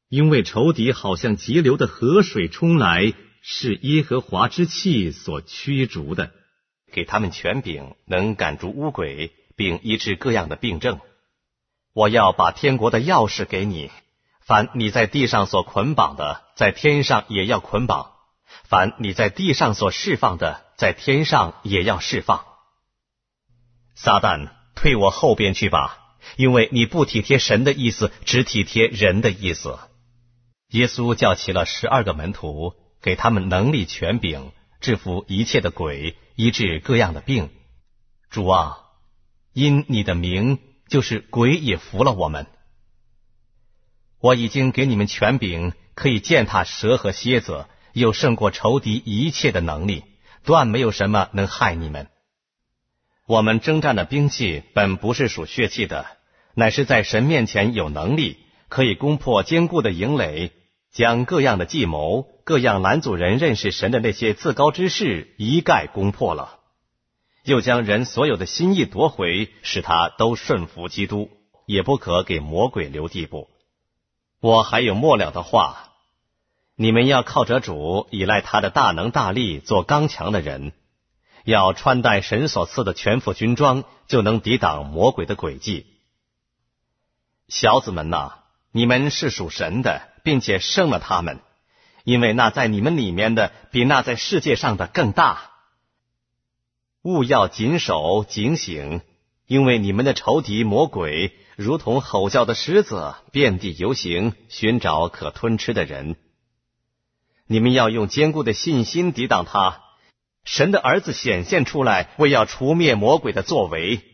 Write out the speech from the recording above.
因为仇敌好像急流的河水冲来，是耶和华之气所驱逐的。 给他们权柄，能赶逐污鬼，并医治各样的病症。我要把天国的钥匙给你，凡你在地上所捆绑的，在天上也要捆绑；凡你在地上所释放的，在天上也要释放。撒旦，退我后边去吧，因为你不体贴神的意思，只体贴人的意思。耶稣叫齐了12个门徒，给他们能力权柄，制服一切的鬼，医治各样的病。主啊，因你的名，就是鬼也服了我们。我已经给你们权柄，可以践踏蛇和蝎子，又胜过仇敌一切的能力，断没有什么能害你们。我们征战的兵器本不是属血气的，乃是在神面前有能力，可以攻破坚固的营垒，将各样的计谋、各样拦阻人认识神的那些自高之事一概攻破了，又将人所有的心意夺回，使他都顺服基督，也不可给魔鬼留地步。我还有末了的话，你们要靠着主，依赖他的大能大力，做刚强的人，要穿戴神所赐的全副军装，就能抵挡魔鬼的诡计。小子们哪，你们是属神的，并且胜了他们，因为那在你们里面的，比那在世界上的更大。务要谨守警醒，因为你们的仇敌魔鬼如同吼叫的狮子，遍地游行，寻找可吞吃的人。你们要用坚固的信心抵挡他。神的儿子显现出来，为要除灭魔鬼的作为，